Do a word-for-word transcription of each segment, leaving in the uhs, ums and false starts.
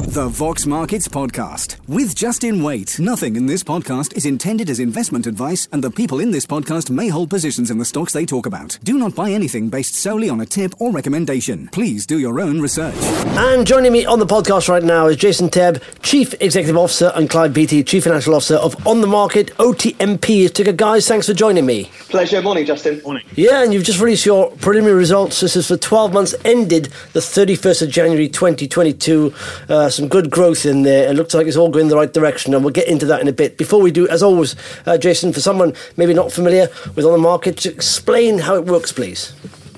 The Vox Markets Podcast with Justin Waite. Nothing in this podcast is intended as investment advice, and the people in this podcast may hold positions in the stocks they talk about. Do not buy anything based solely on a tip or recommendation. Please do your own research. And joining me on the podcast right now is Jason Tebb, Chief Executive Officer, and Clyde Beattie, Chief Financial Officer of On The Market, O T M P. Ticker guys, thanks for joining me. Pleasure. Morning, Justin. Morning. Yeah, and you've just released your preliminary results. This is for twelve months ended the thirty-first of January twenty twenty-two. Uh, some good growth in there. It looks like it's all going in the right direction, and we'll get into that in a bit. Before we do, as always, uh, Jason, for someone maybe not familiar with On The Market, explain how it works, please.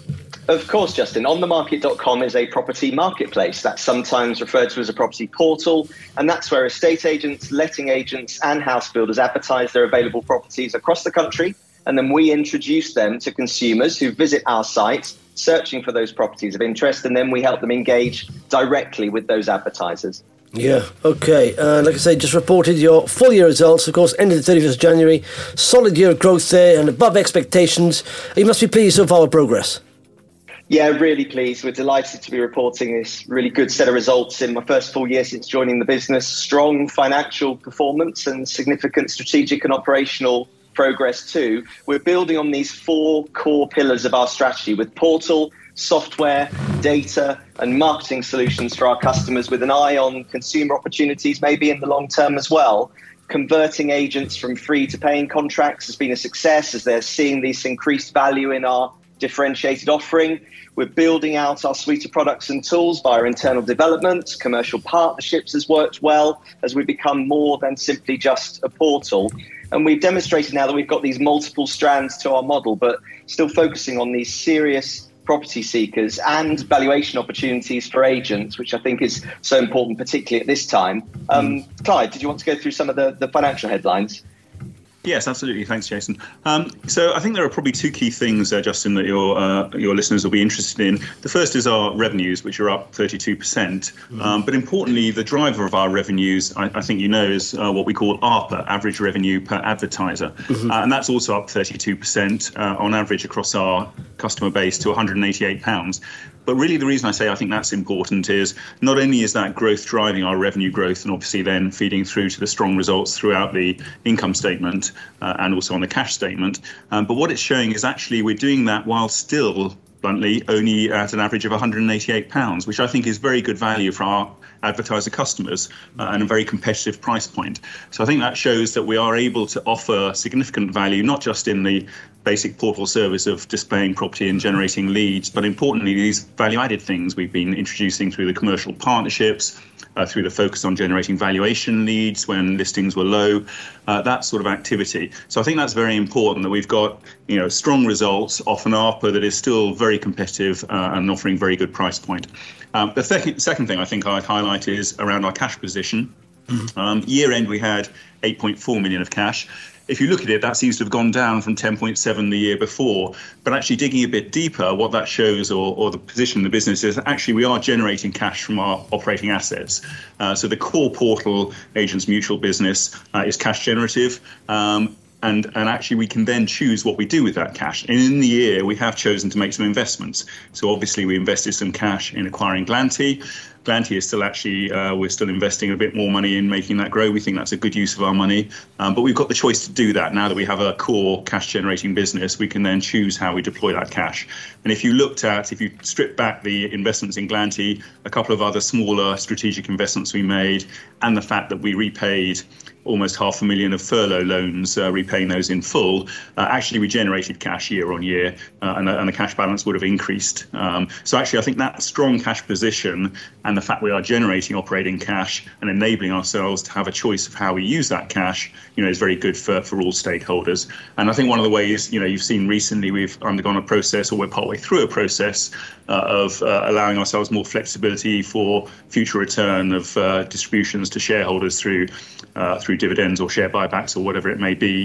Of course, Justin. on the market dot com is a property marketplace. That's sometimes referred to as a property portal, and that's where estate agents, letting agents and house builders advertise their available properties across the country, and then we introduce them to consumers who visit our site searching for those properties of interest, and then we help them engage directly with those advertisers. Yeah, okay. Uh, like I say, just reported your full year results, of course, ended the thirty-first of January. Solid year of growth there and above expectations. You must be pleased so far with progress. Yeah, really pleased. We're delighted to be reporting this really good set of results in my first full year since joining the business. Strong financial performance and significant strategic and operational progress too. We're building on these four core pillars of our strategy with portal, software, data and marketing solutions for our customers, with an eye on consumer opportunities maybe in the long term as well. Converting agents from free to paying contracts has been a success as they're seeing this increased value in our differentiated offering. We're building out our suite of products and tools via internal development. Commercial partnerships has worked well as we become more than simply just a portal. And we've demonstrated now that we've got these multiple strands to our model, but still focusing on these serious property seekers and valuation opportunities for agents, which I think is so important, particularly at this time. Um, Clyde, did you want to go through some of the, the financial headlines? Yes, absolutely. Thanks, Jason. Um, so I think there are probably two key things, uh, Justin, that your uh, your listeners will be interested in. The first is our revenues, which are up thirty-two percent. Mm-hmm. Um, but importantly, the driver of our revenues, I, I think you know, is uh, what we call A R P A, average revenue per advertiser. Mm-hmm. Uh, and that's also up thirty-two percent uh, on average across our customer base to one hundred eighty-eight pounds. But really the reason I say I think that's important is not only is that growth driving our revenue growth and obviously then feeding through to the strong results throughout the income statement uh, and also on the cash statement, um, but what it's showing is actually we're doing that while still, bluntly, only at an average of one hundred eighty-eight pounds, which I think is very good value for our advertiser customers uh, and a very competitive price point. So I think that shows that we are able to offer significant value, not just in the basic portal service of displaying property and generating leads, but importantly, these value-added things we've been introducing through the commercial partnerships, uh, through the focus on generating valuation leads when listings were low, uh, that sort of activity. So I think that's very important that we've got, you know, strong results off an A R P A that is still very competitive uh, and offering very good price point. Um, the second, second thing I think I'd highlight is around our cash position. Mm-hmm. Um, year end, we had eight point four million of cash. If you look at it, that seems to have gone down from ten point seven the year before. But actually digging a bit deeper, what that shows, or, or the position of the business, is actually we are generating cash from our operating assets. Uh, so the core portal Agents Mutual business uh, is cash generative. Um, And, and actually, we can then choose what we do with that cash. And in the year, we have chosen to make some investments. So obviously, we invested some cash in acquiring Glanty. Glanty is still actually, uh, we're still investing a bit more money in making that grow. We think that's a good use of our money. Um, but we've got the choice to do that. Now that we have a core cash-generating business, we can then choose how we deploy that cash. And if you looked at, if you strip back the investments in Glanty, a couple of other smaller strategic investments we made, and the fact that we repaid almost half a million of furlough loans, uh, repaying those in full, uh, actually we generated cash year on year, uh, and, and the cash balance would have increased. Um, so actually I think that strong cash position and the fact we are generating operating cash and enabling ourselves to have a choice of how we use that cash, you know, is very good for, for all stakeholders. And I think one of the ways, you know, you've seen recently we've undergone a process, or we're partway through a process uh, of uh, allowing ourselves more flexibility for future return of uh, distributions to shareholders through uh, through dividends or share buybacks or whatever it may be.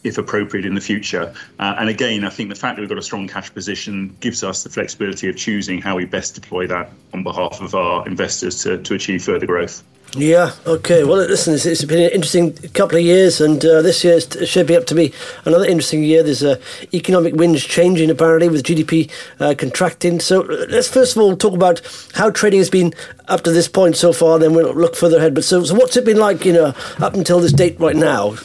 if appropriate in the future. Uh, and again, I think the fact that we've got a strong cash position gives us the flexibility of choosing how we best deploy that on behalf of our investors to, to achieve further growth. Yeah, okay. Well, listen, it's, it's been an interesting couple of years, and uh, this year is shaping up to be another interesting year. There's uh, economic winds changing, apparently, with G D P uh, contracting. So let's first of all talk about how trading has been up to this point so far, then we'll look further ahead. But so, so what's it been like, you know, up until this date right now?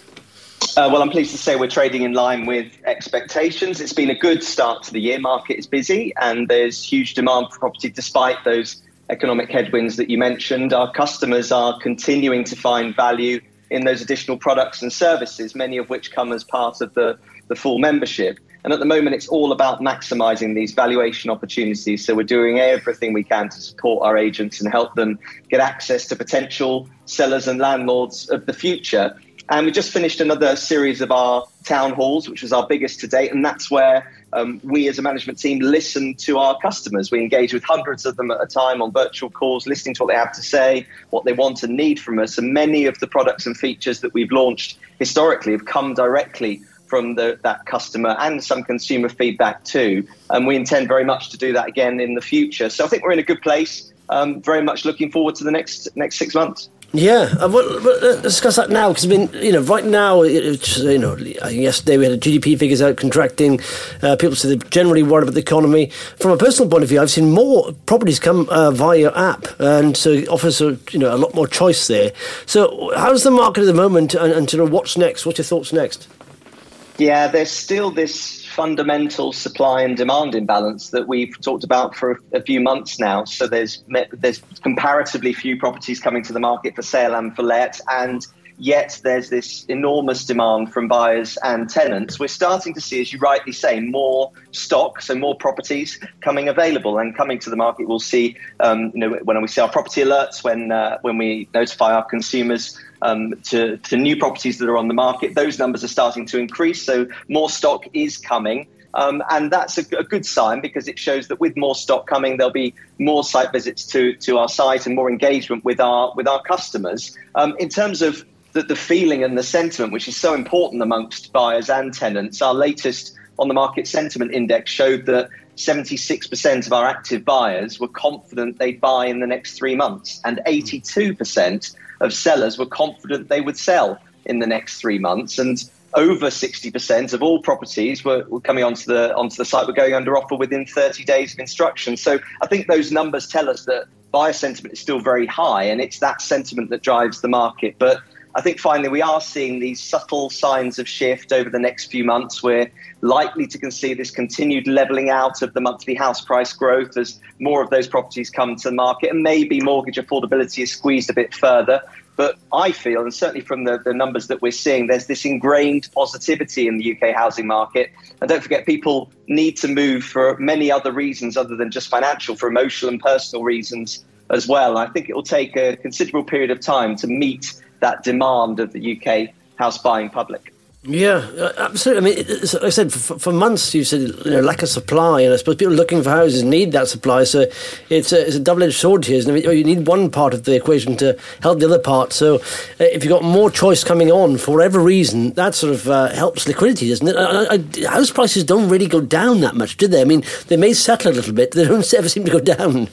Uh, well, I'm pleased to say we're trading in line with expectations. It's been a good start to the year. Market is busy, and there's huge demand for property despite those economic headwinds that you mentioned. Our customers are continuing to find value in those additional products and services, many of which come as part of the, the full membership. And at the moment, it's all about maximising these valuation opportunities. So we're doing everything we can to support our agents and help them get access to potential sellers and landlords of the future. And we just finished another series of our town halls, which was our biggest to date. And that's where um, we as a management team listen to our customers. We engage with hundreds of them at a time on virtual calls, listening to what they have to say, what they want and need from us. And many of the products and features that we've launched historically have come directly from the, that customer and some consumer feedback too. And we intend very much to do that again in the future. So I think we're in a good place. Um, very much looking forward to the next next six months. Yeah, uh, well, let's discuss that now, because I mean, you know, right now, it's, you know, yesterday we had G D P figures out contracting. Uh, people say they're generally worried about the economy. From a personal point of view, I've seen more properties come uh, via your app, and so it offers a, you know, a lot more choice there. So, how's the market at the moment, and, and you know, what's next? What's your thoughts next? Yeah, there's still this fundamental supply and demand imbalance that we've talked about for a few months now. So there's there's comparatively few properties coming to the market for sale and for let, and yet there's this enormous demand from buyers and tenants. We're starting to see, as you rightly say, more stock, so more properties coming available and coming to the market. We'll see, um, you know, when we see our property alerts, when uh, when we notify our consumers um, to, to new properties that are on the market, those numbers are starting to increase. So more stock is coming. Um, and that's a, a good sign, because it shows that with more stock coming, there'll be more site visits to, to our site and more engagement with our with our customers. Um, in terms of the, the feeling and the sentiment, which is so important amongst buyers and tenants, our latest on the market sentiment index showed that seventy-six percent of our active buyers were confident they'd buy in the next three months, and eighty-two percent of sellers were confident they would sell in the next three months. And over sixty percent of all properties were, were coming onto the onto the site were going under offer within thirty days of instruction. So I think those numbers tell us that buyer sentiment is still very high, and it's that sentiment that drives the market. But I think finally we are seeing these subtle signs of shift over the next few months. We're likely to see this continued levelling out of the monthly house price growth as more of those properties come to the market, and maybe mortgage affordability is squeezed a bit further. But I feel, and certainly from the, the numbers that we're seeing, there's this ingrained positivity in the U K housing market. And don't forget, people need to move for many other reasons other than just financial, for emotional and personal reasons as well. I think it will take a considerable period of time to meet that demand of the U K house buying public. Yeah, absolutely. I mean, it's, like I said, for, for months you said, you know, lack of supply, and I suppose people looking for houses need that supply. So it's a, it's a double-edged sword here, isn't it? You need one part of the equation to help the other part. So uh, if you've got more choice coming on for whatever reason, that sort of uh, helps liquidity, doesn't it? I, I, house prices don't really go down that much, do they? I mean, they may settle a little bit, they don't ever seem to go down.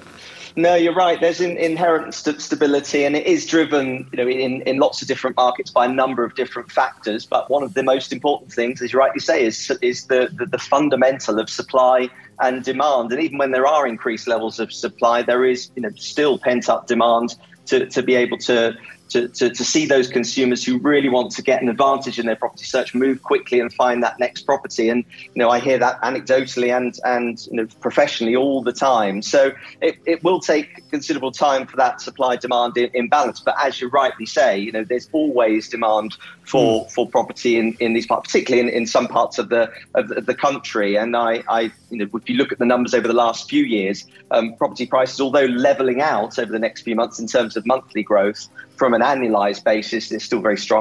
No, you're right. There's in, inherent st- stability, and it is driven, you know, in, in lots of different markets by a number of different factors. But one of the most important things, as you rightly say, is is the, the, the fundamental of supply and demand. And even when there are increased levels of supply, there is, you know, still pent up demand to, to be able to. To, to, to see those consumers who really want to get an advantage in their property search move quickly and find that next property. And, you know, I hear that anecdotally and, and you know, professionally all the time. So it, it will take considerable time for that supply-demand imbalance. But as you rightly say, you know, there's always demand for, mm. for property in, in these parts, particularly in, in some parts of the of the, of the country. And I, I, you know, if you look at the numbers over the last few years, um, property prices, although levelling out over the next few months in terms of monthly growth, from an annualized basis, is still very strong.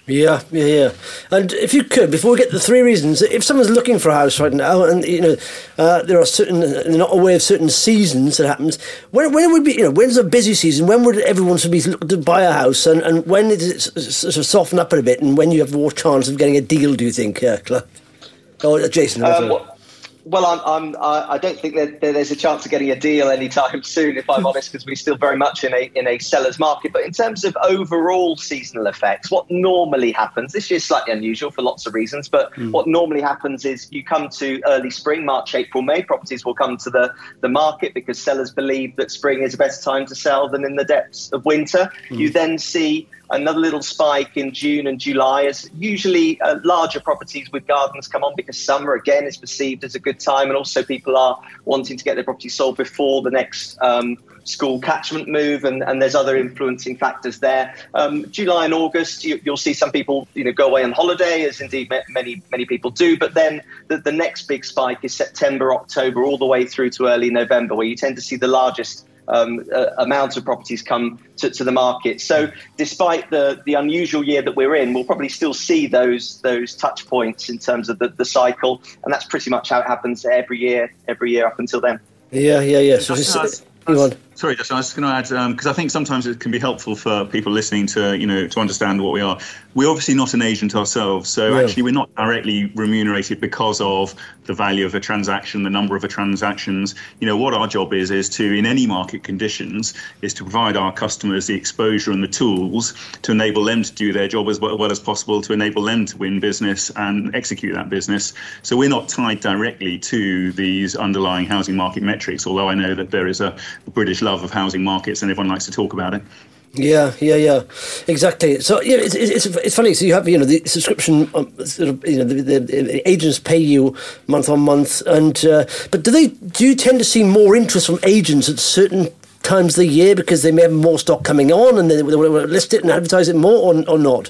Yeah, yeah, yeah. And if you could, before we get to the three reasons, if someone's looking for a house right now, and you know, uh, there are certain, they're not aware of certain seasons that happens. When when would be, you know, when's a busy season? When would everyone should be looking to buy a house, and, and when does it sort of soften up a bit, and when you have more chance of getting a deal? Do you think, uh, Clive? Oh, Jason. Um, well, well, I'm, I'm, I don't think that there's a chance of getting a deal anytime soon, if I'm honest, because we're still very much in a in a seller's market. But in terms of overall seasonal effects, what normally happens, this year's slightly unusual for lots of reasons, but mm. what normally happens is you come to early spring, March, April, May, properties will come to the, the market because sellers believe that spring is a better time to sell than in the depths of winter. Mm. You then see another little spike in June and July as usually uh, larger properties with gardens come on because summer, again, is perceived as a good time. And also people are wanting to get their property sold before the next um, school catchment move. And, and there's other influencing factors there. Um, July and August, you, you'll see some people you know, go away on holiday, as indeed many, many people do. But then the, the next big spike is September, October, all the way through to early November, where you tend to see the largest Um, uh, amount of properties come to, to the market. So despite the, the unusual year that we're in, we'll probably still see those those touch points in terms of the, the cycle. And that's pretty much how it happens every year, every year up until then. Yeah, yeah, yeah. So just, just, uh, sorry, Justin, I was just going to add, because um, I think sometimes it can be helpful for people listening to, you know, to understand what we are. We're obviously not an agent ourselves, so yeah. actually we're not directly remunerated because of the value of a transaction, the number of a transactions. You know, what our job is, is to, in any market conditions, is to provide our customers the exposure and the tools to enable them to do their job as well, well as possible, to enable them to win business and execute that business. So we're not tied directly to these underlying housing market metrics, although I know that there is a British love of housing markets and everyone likes to talk about it. Yeah, yeah, yeah, exactly. So yeah, it's it's it's funny. So you have you know the subscription, um, sort of, you know the, the, the agents pay you month on month, and uh, but do they do you tend to see more interest from agents at certain times of the year because they may have more stock coming on and they, they want to list it and advertise it more, or or not?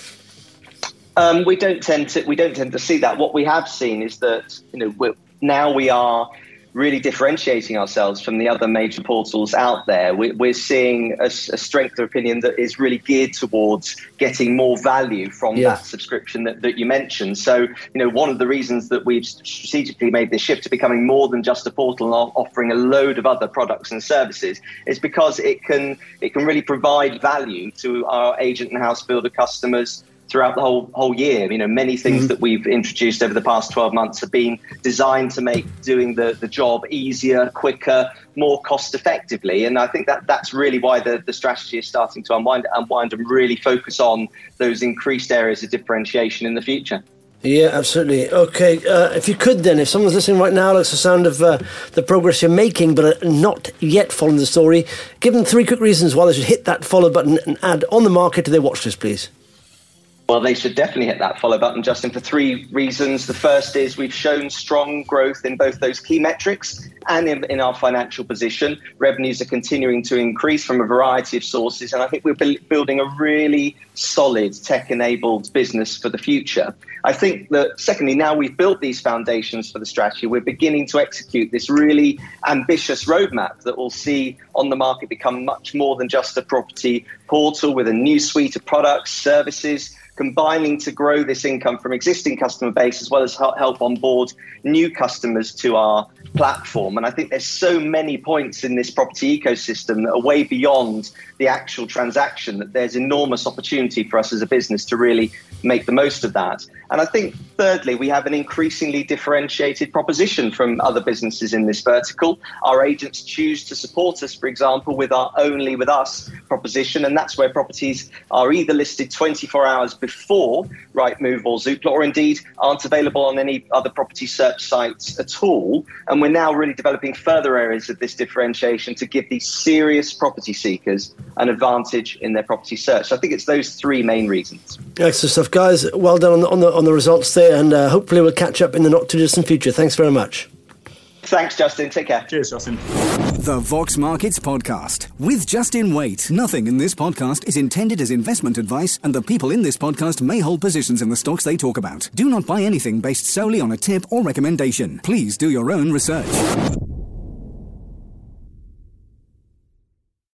Um, we don't tend to we don't tend to see that. What we have seen is that you know we're, now we are really differentiating ourselves from the other major portals out there. We, we're seeing a, a strength of opinion that is really geared towards getting more value from yeah. that subscription that, that you mentioned. So, you know, one of the reasons that we've strategically made this shift to becoming more than just a portal and offering a load of other products and services is because it can it can really provide value to our agent and house builder customers throughout the whole whole year. You know, many things mm-hmm. that we've introduced over the past twelve months have been designed to make doing the, the job easier, quicker, more cost effectively. And I think that that's really why the, the strategy is starting to unwind, unwind and really focus on those increased areas of differentiation in the future. Yeah, absolutely. Okay, uh, if you could then, if someone's listening right now, likes the sound of uh, the progress you're making, but are not yet following the story, give them three quick reasons why they should hit that follow button and add on the market to their watch list, please. Well, they should definitely hit that follow button, Justin, for three reasons. The first is we've shown strong growth in both those key metrics and in, in our financial position. Revenues are continuing to increase from a variety of sources, and I think we're building a really solid tech-enabled business for the future. I think that, secondly, now we've built these foundations for the strategy, we're beginning to execute this really ambitious roadmap that will see On the Market become much more than just a property portal with a new suite of products, services, combining to grow this income from existing customer base as well as help onboard new customers to our platform. And I think there's so many points in this property ecosystem that are way beyond the actual transaction that there's enormous opportunity for us as a business to really make the most of that. And I think, thirdly, we have an increasingly differentiated proposition from other businesses in this vertical. Our agents choose to support us, for example, with our Only With Us proposition, and that's where properties are either listed twenty-four hours before Rightmove or Zoopla, or indeed aren't available on any other property search sites at all. And we're now really developing further areas of this differentiation to give these serious property seekers an advantage in their property search. So I think it's those three main reasons. Excellent stuff, guys. Well done on the on the, on the results there, and uh, hopefully we'll catch up in the not too distant future. Thanks very much. Thanks, Justin. Take care. Cheers, Justin. The Vox Markets Podcast with Justin Waite. Nothing in this podcast is intended as investment advice, and the people in this podcast may hold positions in the stocks they talk about. Do not buy anything based solely on a tip or recommendation. Please do your own research.